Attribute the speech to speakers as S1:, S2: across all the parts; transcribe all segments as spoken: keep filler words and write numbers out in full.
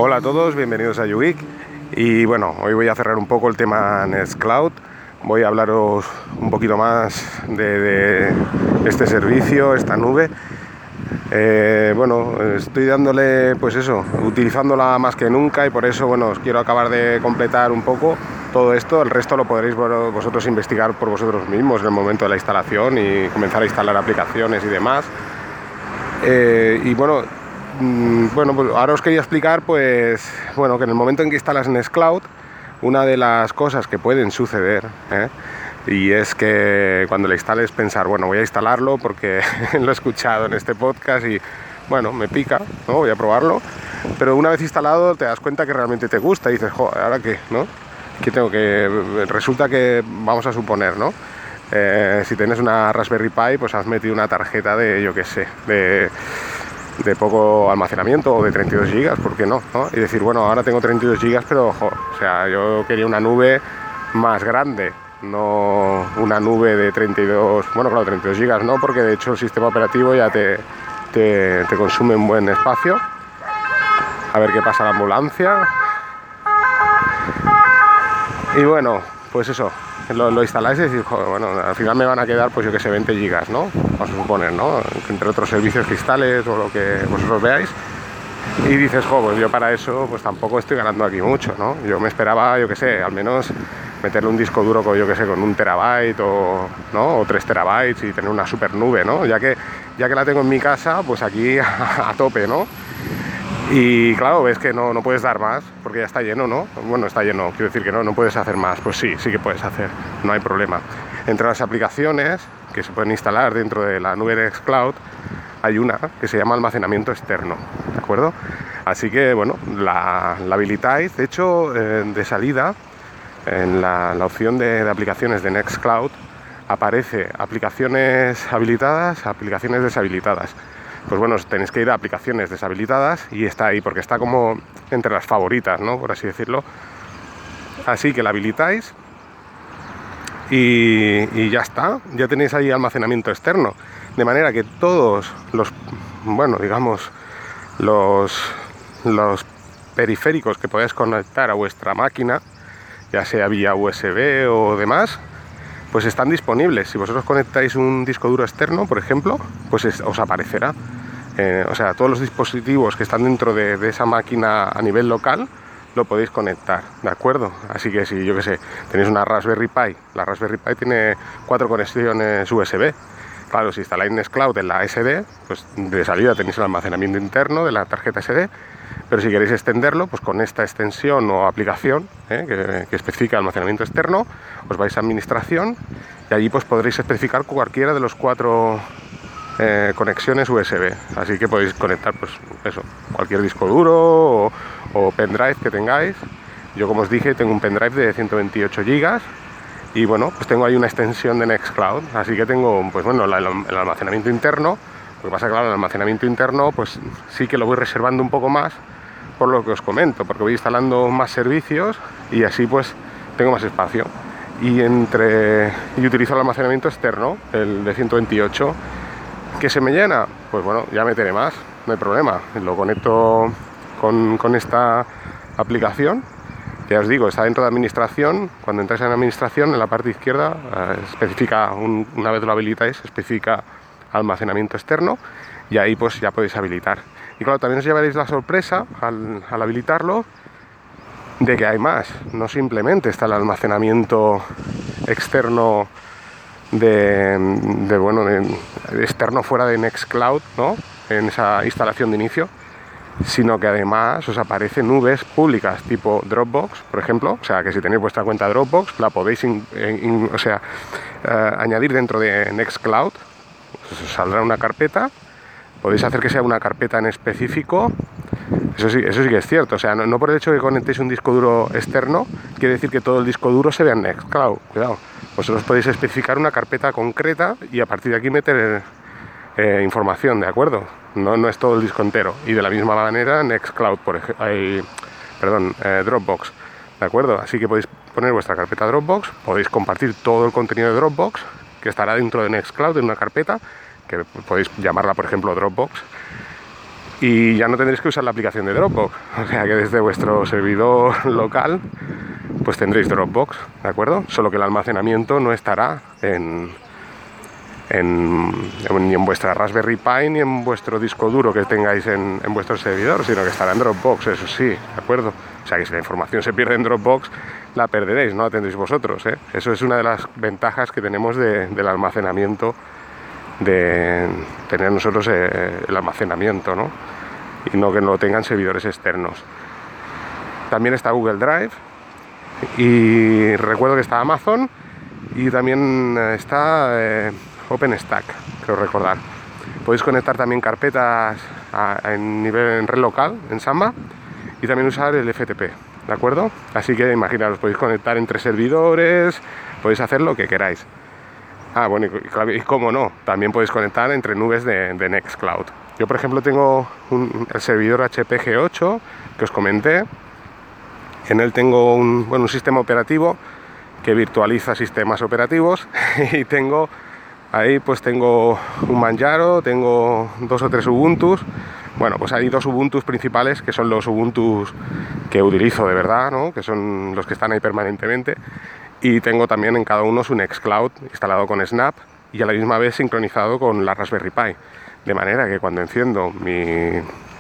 S1: Hola a todos, bienvenidos a YouGeek. Y bueno, hoy voy a cerrar un poco el tema Nextcloud. Voy a hablaros un poquito más de, de este servicio, esta nube. Eh, bueno, estoy dándole, pues eso, utilizándola más que nunca, y por eso, bueno, os quiero acabar de completar un poco todo esto. El resto lo podréis vosotros investigar por vosotros mismos en el momento de la instalación y comenzar a instalar aplicaciones y demás. Eh, y bueno, Bueno, pues ahora os quería explicar, pues, bueno, que en el momento en que instalas Nextcloud, una de las cosas que pueden suceder, ¿eh? y es que cuando le instales pensar, bueno, voy a instalarlo porque lo he escuchado en este podcast y, bueno, me pica, ¿no? Voy a probarlo, pero una vez instalado te das cuenta que realmente te gusta y dices, joder, ¿ahora qué? ¿No? ¿Qué tengo que...? Resulta que, vamos a suponer, ¿no? Eh, si tienes una Raspberry Pi, pues has metido una tarjeta de, yo qué sé, de... de poco almacenamiento o de treinta y dos gigas, ¿por qué no? ¿no? Y decir, bueno, ahora tengo treinta y dos gigas, pero ojo, o sea, yo quería una nube más grande, no una nube de treinta y dos, bueno, claro, treinta y dos gigas, no, porque de hecho el sistema operativo ya te, te, te consume un buen espacio. A ver qué pasa la ambulancia. Y bueno, pues eso, lo, lo instaláis y decís, joder, bueno, al final me van a quedar, pues yo que sé, veinte gigas, ¿no? Vamos a suponer, ¿no? Entre otros servicios cristales o lo que vosotros veáis. Y dices, joder, pues yo para eso, pues tampoco estoy ganando aquí mucho, ¿no? Yo me esperaba, yo que sé, al menos meterle un disco duro con, yo que sé, con un terabyte o, ¿no? o tres terabytes y tener una super nube, ¿no? Ya que, ya que la tengo en mi casa, pues aquí a, a tope, ¿no? Y claro, ves que no, no puedes dar más, porque ya está lleno, ¿no? Bueno, está lleno, quiero decir que no, no puedes hacer más. Pues sí, sí que puedes hacer, no hay problema. Entre las aplicaciones que se pueden instalar dentro de la nube Nextcloud, hay una que se llama almacenamiento externo, ¿de acuerdo? Así que, bueno, la, la habilitáis. De hecho, eh, de salida, en la, la opción de, de aplicaciones de Nextcloud, aparece aplicaciones habilitadas, aplicaciones deshabilitadas. Pues bueno, tenéis que ir a aplicaciones deshabilitadas y está ahí, porque está como entre las favoritas, ¿no? Por así decirlo. Así que la habilitáis y, y ya está. Ya tenéis ahí almacenamiento externo. De manera que todos los, bueno, digamos, los, los periféricos que podáis conectar a vuestra máquina, ya sea vía U S B o demás, pues están disponibles. Si vosotros conectáis un disco duro externo, por ejemplo, pues es, os aparecerá. Eh, o sea, todos los dispositivos que están dentro de, de esa máquina a nivel local lo podéis conectar, ¿de acuerdo? Así que si, yo que sé, tenéis una Raspberry Pi, la Raspberry Pi tiene cuatro conexiones U S B. Claro, si instaláis Nextcloud en la S D, pues de salida tenéis el almacenamiento interno de la tarjeta S D. Pero si queréis extenderlo, pues con esta extensión o aplicación ¿eh? que, que especifica almacenamiento externo, os vais a administración y allí pues podréis especificar cualquiera de los cuatro eh, conexiones U S B. Así que podéis conectar pues eso, cualquier disco duro o, o pendrive que tengáis. Yo, como os dije, tengo un pendrive de ciento veintiocho gigas y bueno, pues tengo ahí una extensión de Nextcloud. Así que tengo pues bueno, la, el almacenamiento interno. Lo que pasa es que claro, el almacenamiento interno pues sí que lo voy reservando un poco más, por lo que os comento, porque voy instalando más servicios y así pues tengo más espacio. Y entre y utilizo el almacenamiento externo, el de ciento veintiocho, que se me llena, pues bueno, ya meteré más, no hay problema. Lo conecto con, con esta aplicación, que ya os digo, está dentro de administración. Cuando entráis en administración, en la parte izquierda, eh, especifica, un, una vez lo habilitáis, especifica almacenamiento externo y ahí pues ya podéis habilitar. Y claro, también os llevaréis la sorpresa al, al habilitarlo de que hay más. No simplemente está el almacenamiento externo de, de bueno, de, de externo fuera de Nextcloud, ¿no? En esa instalación de inicio, sino que además os aparecen nubes públicas tipo Dropbox, por ejemplo. O sea, que si tenéis vuestra cuenta Dropbox, la podéis in, in, o sea, eh, añadir dentro de Nextcloud. Os saldrá una carpeta. Podéis hacer que sea una carpeta en específico. Eso sí, eso sí que es cierto. O sea, no, no por el hecho de que conectéis un disco duro externo quiere decir que todo el disco duro se vea en Nextcloud. Cuidado. Vosotros podéis especificar una carpeta concreta y a partir de aquí meter eh, información, ¿de acuerdo? No, no es todo el disco entero. Y de la misma manera Nextcloud, por ejemplo, perdón, eh, Dropbox, ¿de acuerdo? Así que podéis poner vuestra carpeta Dropbox, podéis compartir todo el contenido de Dropbox, que estará dentro de Nextcloud en una carpeta, que podéis llamarla, por ejemplo, Dropbox. y ya no tendréis que usar la aplicación de Dropbox, o sea que desde vuestro servidor local pues tendréis Dropbox, ¿de acuerdo? Solo que el almacenamiento no estará en, en, en, ni en vuestra Raspberry Pi ni en vuestro disco duro que tengáis en, en vuestro servidor, sino que estará en Dropbox, eso sí, ¿de acuerdo? O sea que si la información se pierde en Dropbox, la perderéis, no la tendréis vosotros, ¿eh? Eso es una de las ventajas que tenemos de, del almacenamiento, de tener nosotros eh, el almacenamiento, ¿no? Y no que no lo tengan servidores externos. También está Google Drive, y recuerdo que está Amazon, y también está eh, OpenStack, creo recordar. Podéis conectar también carpetas a, a en nivel en red local, en Samba, y también usar el F T P, ¿de acuerdo? Así que imaginaros, podéis conectar entre servidores, podéis hacer lo que queráis. Ah, bueno, y, y cómo no, también podéis conectar entre nubes de, de Nextcloud. Yo, por ejemplo, tengo un, el servidor H P G ocho que os comenté. En él tengo un, bueno, un sistema operativo que virtualiza sistemas operativos y tengo ahí pues tengo un Manjaro, tengo dos o tres Ubuntus. Bueno, pues hay dos Ubuntus principales que son los Ubuntus que utilizo de verdad, ¿no? Que son los que están ahí permanentemente. Y tengo también en cada uno su Nextcloud instalado con Snap y a la misma vez sincronizado con la Raspberry Pi. De manera que cuando enciendo mi,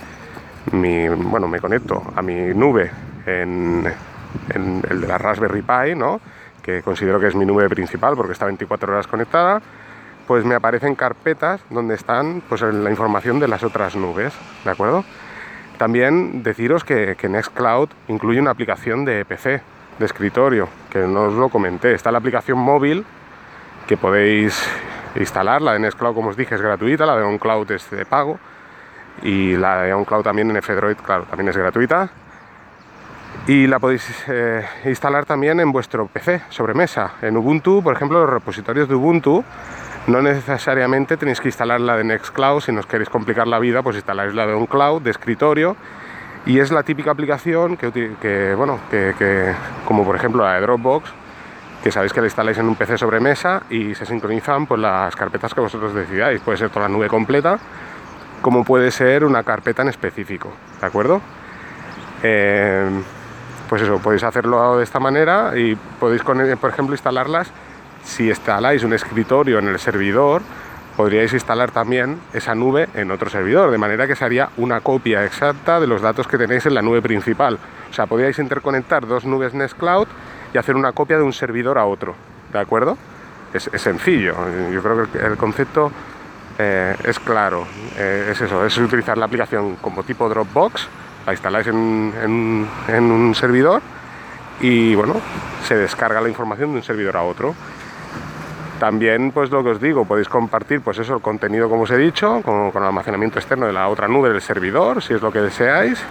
S1: mi bueno, me conecto a mi nube en, en el de la Raspberry Pi, ¿no? Que considero que es mi nube principal porque está veinticuatro horas conectada, pues me aparecen carpetas donde están pues la información de las otras nubes, ¿de acuerdo? También deciros que, que Nextcloud incluye una aplicación de P C, de escritorio, que no os lo comenté. Está la aplicación móvil que podéis instalar, la de Nextcloud, como os dije, es gratuita, la de OnCloud es de pago, y la de OnCloud también en F-Droid, claro, también es gratuita. Y la podéis eh, instalar también en vuestro P C, sobremesa. En Ubuntu, por ejemplo, los repositorios de Ubuntu, no necesariamente tenéis que instalar la de Nextcloud. Si no os queréis complicar la vida, pues instaláis la de OnCloud, de escritorio. Y es la típica aplicación que, que bueno, que, que, como por ejemplo la de Dropbox, que sabéis que la instaláis en un P C sobremesa y se sincronizan pues las carpetas que vosotros decidáis. Puede ser toda la nube completa, como puede ser una carpeta en específico, ¿de acuerdo? Eh, pues eso, podéis hacerlo de esta manera y podéis, por ejemplo, instalarlas. Si instaláis un escritorio en el servidor, podríais instalar también esa nube en otro servidor, de manera que se haría una copia exacta de los datos que tenéis en la nube principal. O sea, podríais interconectar dos nubes Nextcloud y hacer una copia de un servidor a otro, ¿de acuerdo? Es, es sencillo, yo creo que el concepto eh, es claro, eh, es eso, es utilizar la aplicación como tipo Dropbox, la instaláis en, en, en un servidor y bueno, se descarga la información de un servidor a otro. También, pues lo que os digo, podéis compartir, pues eso, el contenido, como os he dicho, con, con almacenamiento externo de la otra nube del servidor, si es lo que deseáis.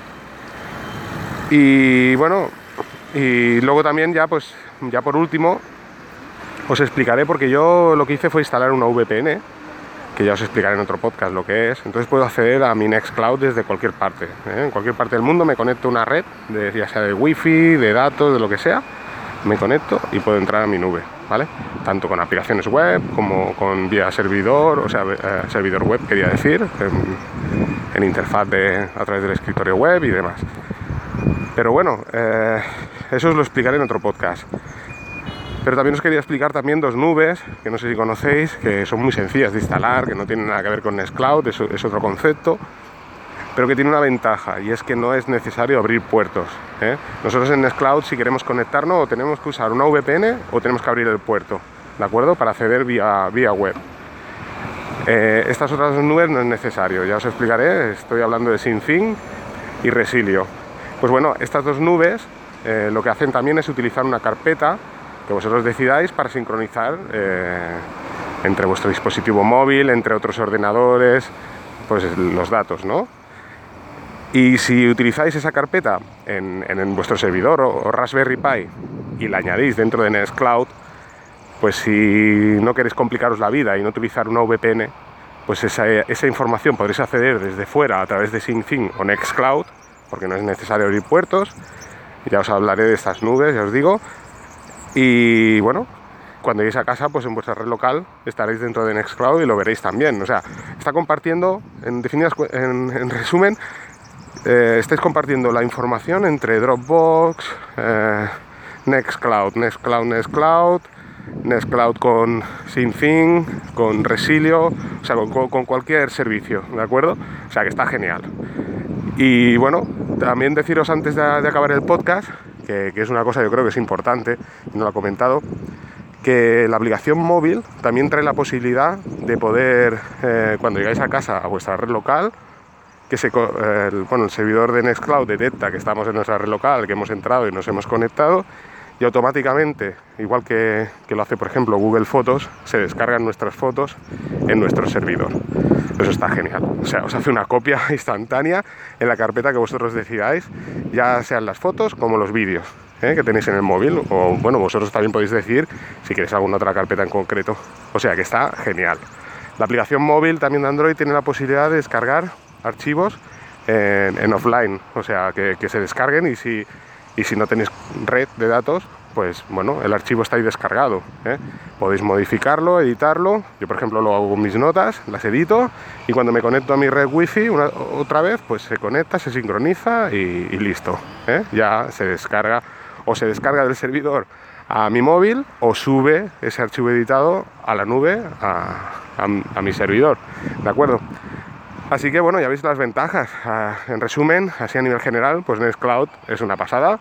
S1: Y bueno, y luego también ya, pues, ya por último, os explicaré, porque yo lo que hice fue instalar una V P N, que ya os explicaré en otro podcast lo que es. Entonces puedo acceder a mi Nextcloud desde cualquier parte, ¿eh? En cualquier parte del mundo me conecto a una red, de, ya sea de wifi, de datos, de lo que sea, me conecto y puedo entrar a mi nube, ¿vale? Tanto con aplicaciones web como con vía servidor, o sea, eh, servidor web quería decir, en, en interfaz de, a través del escritorio web y demás. Pero bueno, eh, eso os lo explicaré en otro podcast. Pero también os quería explicar también dos nubes, que no sé si conocéis, que son muy sencillas de instalar, que no tienen nada que ver con Nextcloud, es, es otro concepto, pero que tiene una ventaja, y es que no es necesario abrir puertos, ¿eh? Nosotros en Nextcloud, si queremos conectarnos, o tenemos que usar una V P N o tenemos que abrir el puerto, ¿de acuerdo? Para acceder vía, vía web. Eh, estas otras dos nubes no es necesario, ya os explicaré, estoy hablando de SyncThing y Resilio. Pues bueno, estas dos nubes eh, lo que hacen también es utilizar una carpeta que vosotros decidáis para sincronizar eh, entre vuestro dispositivo móvil, entre otros ordenadores, pues los datos, ¿no? Y si utilizáis esa carpeta en, en, en vuestro servidor o, o Raspberry Pi y la añadís dentro de Nextcloud, pues si no queréis complicaros la vida y no utilizar una V P N, pues esa, esa información podréis acceder desde fuera a través de SyncThing o Nextcloud, porque no es necesario abrir puertos. Ya os hablaré de estas nubes, ya os digo. Y bueno, cuando lleguéis a casa, pues en vuestra red local estaréis dentro de Nextcloud y lo veréis también. O sea, está compartiendo, en definidas, en, en resumen, eh, estáis compartiendo la información entre Dropbox, eh, Nextcloud, Nextcloud, Nextcloud, Nextcloud con SyncThing, con Resilio, o sea, con, con cualquier servicio, ¿de acuerdo? O sea, que está genial. Y bueno, también deciros antes de, de acabar el podcast, que, que es una cosa yo creo que es importante, y no lo he comentado, que la aplicación móvil también trae la posibilidad de poder, eh, cuando llegáis a casa a vuestra red local, que se, eh, el, bueno, el servidor de Nextcloud detecta que estamos en nuestra red local, que hemos entrado y nos hemos conectado, y automáticamente, igual que, que lo hace por ejemplo Google Fotos, se descargan nuestras fotos en nuestro servidor. Eso está genial. O sea, os hace una copia instantánea en la carpeta que vosotros decidáis, ya sean las fotos como los vídeos, ¿eh? que tenéis en el móvil, o bueno, vosotros también podéis decir si queréis alguna otra carpeta en concreto. O sea que está genial. La aplicación móvil también de Android tiene la posibilidad de descargar archivos en, en offline, o sea que, que se descarguen y si Y si no tenéis red de datos, pues bueno, el archivo está ahí descargado, ¿eh? Podéis modificarlo, editarlo. Yo, por ejemplo, lo hago con mis notas, las edito, y cuando me conecto a mi red wifi una, otra vez, pues se conecta, se sincroniza y, y listo, ¿eh? Ya se descarga, o se descarga del servidor a mi móvil, o sube ese archivo editado a la nube, a, a, a mi servidor, ¿de acuerdo? Así que bueno, ya veis las ventajas. En resumen, así a nivel general, pues Nextcloud es una pasada.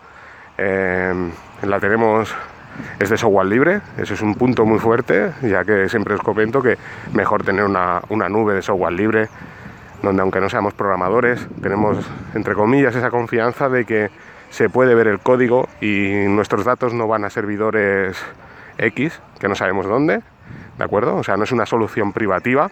S1: Eh, la tenemos, es de software libre, eso es un punto muy fuerte, ya que siempre os comento que mejor tener una, una nube de software libre, donde aunque no seamos programadores, tenemos, entre comillas, esa confianza de que se puede ver el código y nuestros datos no van a servidores X, que no sabemos dónde, ¿de acuerdo? O sea, no es una solución privativa.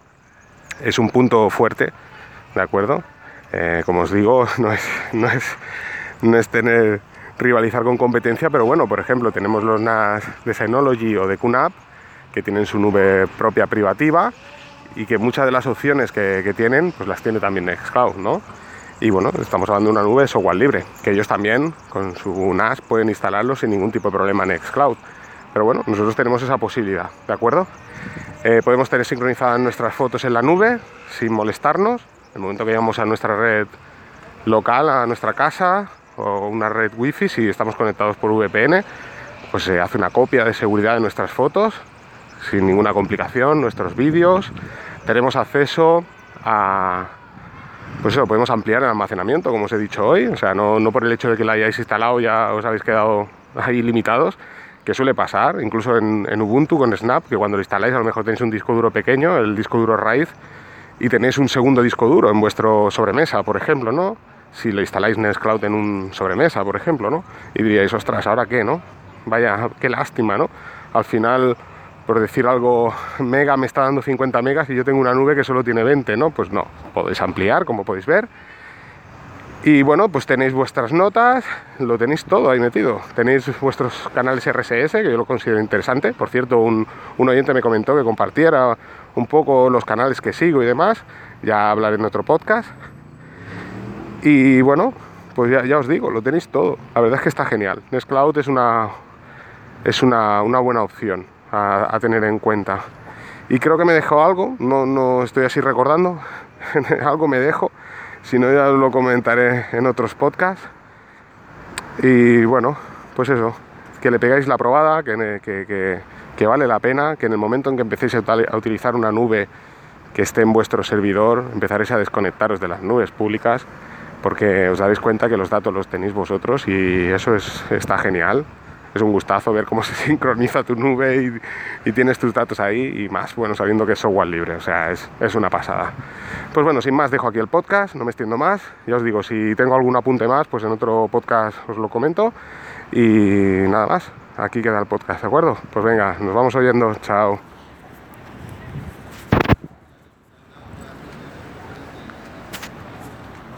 S1: Es un punto fuerte, ¿de acuerdo? Eh, como os digo, no es, no, es, no es tener rivalizar con competencia, pero bueno, por ejemplo, tenemos los N A S de Synology o de QNAP, que tienen su nube propia privativa y que muchas de las opciones que, que tienen, pues las tiene también Nextcloud, ¿no? Y bueno, estamos hablando de una nube de software libre, que ellos también, con su N A S, pueden instalarlo sin ningún tipo de problema en Nextcloud. Pero bueno, nosotros tenemos esa posibilidad, ¿de acuerdo? Eh, podemos tener sincronizadas nuestras fotos en la nube sin molestarnos. En el momento que llegamos a nuestra red local, a nuestra casa o una red wifi, si estamos conectados por V P N, pues se hace una copia de seguridad de nuestras fotos sin ninguna complicación, nuestros vídeos. Tenemos acceso a... Pues eso, podemos ampliar el almacenamiento, como os he dicho hoy. O sea, no, no por el hecho de que la hayáis instalado ya os habéis quedado ahí limitados, que suele pasar, incluso en, en Ubuntu con Snap, que cuando lo instaláis a lo mejor tenéis un disco duro pequeño, el disco duro raíz, y tenéis un segundo disco duro en vuestro sobremesa, por ejemplo, ¿no? Si lo instaláis Nextcloud en un sobremesa, por ejemplo, ¿no? Y diríais, ostras, ¿ahora qué, no? Vaya, qué lástima, ¿no? Al final, por decir algo, Mega me está dando cincuenta megas y yo tengo una nube que solo tiene veinte, ¿no? Pues no, podéis ampliar, como podéis ver. Y bueno, pues tenéis vuestras notas, lo tenéis todo ahí metido. Tenéis vuestros canales R S S, que yo lo considero interesante. Por cierto, un, un oyente me comentó que compartiera un poco los canales que sigo y demás. Ya hablaré en otro podcast. Y bueno, pues ya, ya os digo, lo tenéis todo. La verdad es que está genial. Nextcloud es una, es una, una buena opción a, a tener en cuenta. Y creo que me dejó algo, no, no estoy así recordando, algo me dejo. Si no, ya lo comentaré en otros podcasts. Y bueno, pues eso, que le pegáis la probada, que, que, que, que vale la pena, que en el momento en que empecéis a utilizar una nube que esté en vuestro servidor, empezaréis a desconectaros de las nubes públicas, porque os daréis cuenta que los datos los tenéis vosotros y eso es, está genial. Es un gustazo ver cómo se sincroniza tu nube y, y tienes tus datos ahí y más, bueno, sabiendo que es software libre, o sea, es, es una pasada. Pues bueno, sin más, dejo aquí el podcast, no me extiendo más. Ya os digo, si tengo algún apunte más, pues en otro podcast os lo comento. Y nada más, aquí queda el podcast, ¿de acuerdo? Pues venga, nos vamos oyendo, chao.